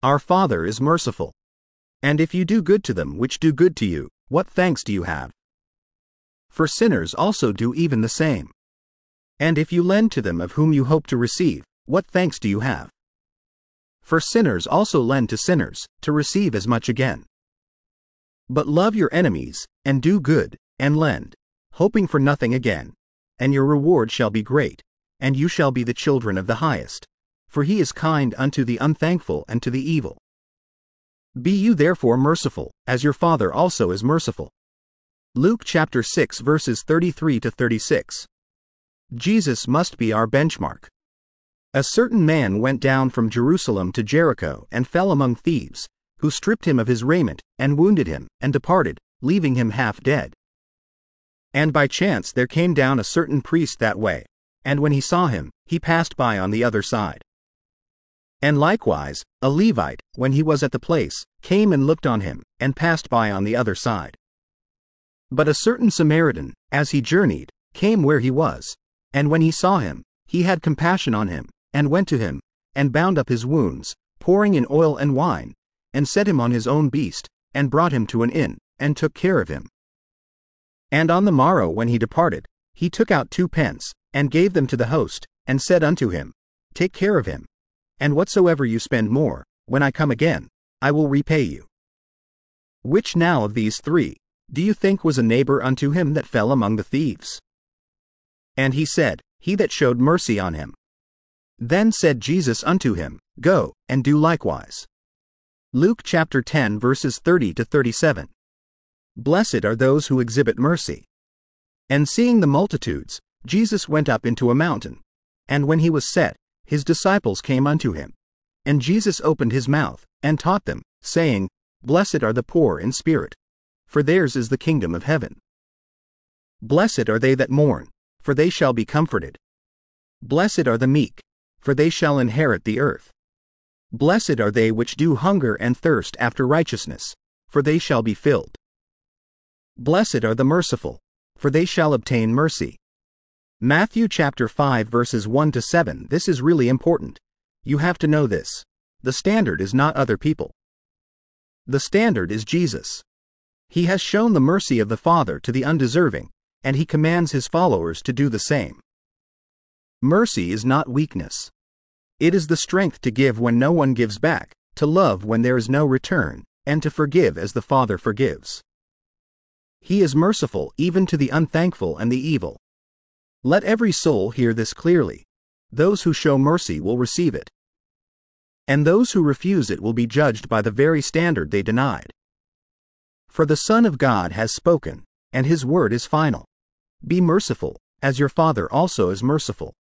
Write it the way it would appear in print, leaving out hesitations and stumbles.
Our Father is merciful. And if you do good to them which do good to you, what thanks do you have? For sinners also do even the same. And if you lend to them of whom you hope to receive, what thanks do you have? For sinners also lend to sinners, to receive as much again. But love your enemies, and do good, and lend, hoping for nothing again, and your reward shall be great, and you shall be the children of the Highest, for he is kind unto the unthankful and to the evil. Be you therefore merciful, as your Father also is merciful. Luke chapter 6 verses 33 to 36. Jesus must be our benchmark. A certain man went down from Jerusalem to Jericho and fell among thieves, who stripped him of his raiment, and wounded him, and departed, leaving him half dead. And by chance there came down a certain priest that way, and when he saw him, he passed by on the other side. And likewise, a Levite, when he was at the place, came and looked on him, and passed by on the other side. But a certain Samaritan, as he journeyed, came where he was, and when he saw him, he had compassion on him, and went to him, and bound up his wounds, pouring in oil and wine, and set him on his own beast, and brought him to an inn, and took care of him. And on the morrow when he departed, he took out 2 pence, and gave them to the host, and said unto him, Take care of him, and whatsoever you spend more, when I come again, I will repay you. Which now of these 3, do you think was a neighbor unto him that fell among the thieves? And he said, He that showed mercy on him. Then said Jesus unto him, Go, and do likewise. Luke chapter 10 verses 30 to 37. Blessed are those who exhibit mercy. And seeing the multitudes, Jesus went up into a mountain. And when he was set, his disciples came unto him. And Jesus opened his mouth, and taught them, saying, Blessed are the poor in spirit, for theirs is the kingdom of heaven. Blessed are they that mourn, for they shall be comforted. Blessed are the meek, for they shall inherit the earth. Blessed are they which do hunger and thirst after righteousness, for they shall be filled. Blessed are the merciful, for they shall obtain mercy. Matthew chapter 5 verses 1 to 7. This is really important. You have to know this. The standard is not other people. The standard is Jesus. He has shown the mercy of the Father to the undeserving, and he commands his followers to do the same. Mercy is not weakness. It is the strength to give when no one gives back, to love when there is no return, and to forgive as the Father forgives. He is merciful even to the unthankful and the evil. Let every soul hear this clearly. Those who show mercy will receive it. And those who refuse it will be judged by the very standard they denied. For the Son of God has spoken, and his word is final. Be merciful, as your Father also is merciful.